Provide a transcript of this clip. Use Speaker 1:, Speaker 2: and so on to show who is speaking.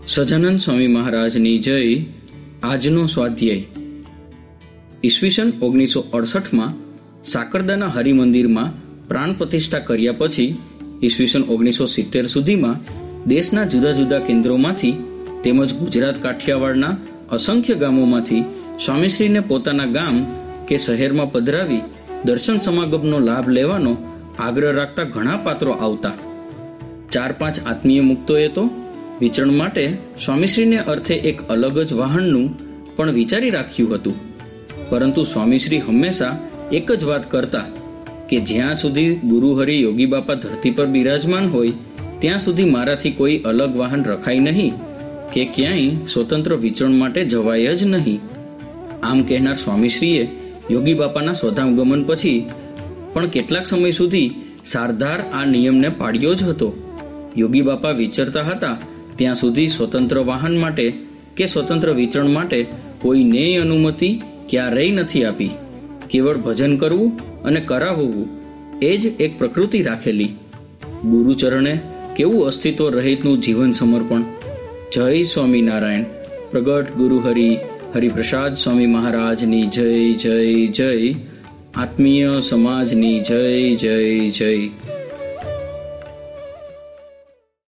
Speaker 1: સજાનંદ સ્વામી મહારાજની જય. આજનો સ્વાધ્યાય. ઈસવીસન 1968 સાકરદાના હરિમંદિરમાં પ્રાણ પ્રતિષ્ઠા કર્યા પછી ઈસવીસન 1970 સુધીમાં દેશના જુદા જુદા કેન્દ્રોમાંથી તેમજ ગુજરાત કાઠિયાવાડના અસંખ્ય ગામોમાંથી સ્વામીશ્રીને પોતાના ગામ કે શહેરમાં પધરાવી દર્શન સમાગમનો લાભ લેવાનો આગ્રહ રાખતા ઘણા પાત્રો આવતા. 4-5 આત્મીય મુક્તોએ તો વિચરણ માટે સ્વામીશ્રીને અર્થે એક અલગ જ વાહનનું પણ વિચારી રાખ્યું હતું. પરંતુ સ્વામીશ્રી હંમેશા એક જ વાત કરતા કે જ્યાં સુધી ગુરુહરિ યોગી બાપા ધરતી પર બિરાજમાન હોય ત્યાં સુધી મારાથી કોઈ અલગ વાહન રખાય નહીં કે ક્યાંય સ્વતંત્ર વિચરણ માટે જવાય જ નહીં. આમ કહેનાર સ્વામીશ્રીએ યોગી બાપાના સ્વધામગમન પછી પણ કેટલાક સમય સુધી સારધાર આ નિયમને પાડ્યો જ હતો. યોગી બાપા વિચરતા હતા ત્યાં સુધી સ્વતંત્ર વાહન માટે કે સ્વતંત્ર વિચરણ માટે કોઈને અનુમતિ ક્યારેય નથી આપી. કેવળ ભજન કરવું અને કરાવવું એ જ એક પ્રકૃતિ રાખેલી. ગુરુચરણે કેવું અસ્તિત્વ રહિતનું જીવન સમર્પણ. જય સ્વામિનારાયણ. પ્રગટ ગુરુહરિ હરિપ્રસાદ સ્વામી મહારાજની જય જય જય. આત્મીય સમાજની જય જય જય.